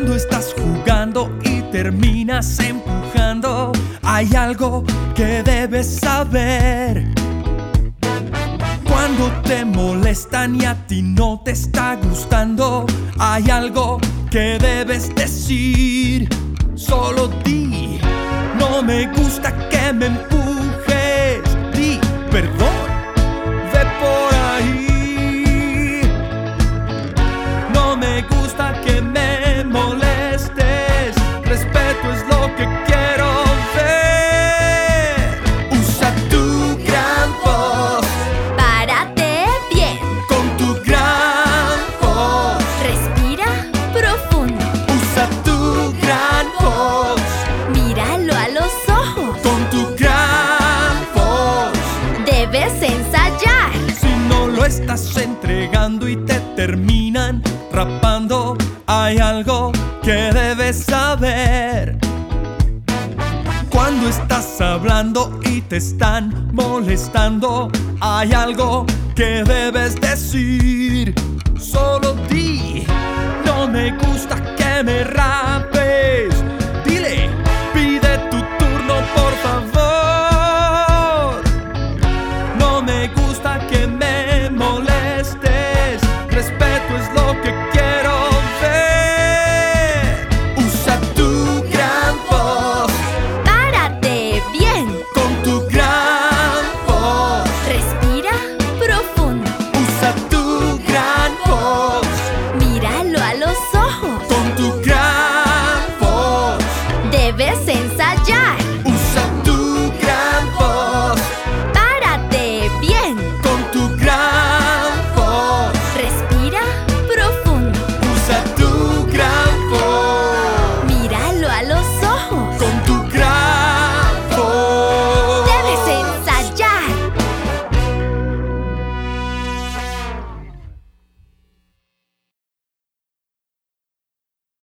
Cuando estás jugando y terminas empujando, hay algo que debes saber. Cuando te molestan y a ti no te está gustando, hay algo que debes decir. Solo di: no me gusta que me empujes. Di: perdón, ve por ahí. No me gusta que me molestes. Respeto es lo que quiero ver. Usa tu gran voz. Párate bien. Con tu gran voz. Respira profundo. Usa tu gran voz. Míralo a los ojos. Con tu gran voz. Debes ensayar. Si no lo estás entregando y te terminan rapando, hay algo que debes saber. Cuando estás hablando y te están molestando, hay algo que debes decir. Solo di: no me gusta que me rapes. Dile: pide tu turno, por favor. No me gusta que me molestes. Respeto es lo que quiero ver. Usa tu gran voz. Párate bien. Con tu gran voz. Respira profundo. Usa tu gran voz. Míralo a los ojos. Con tu gran voz. Debes ensayar.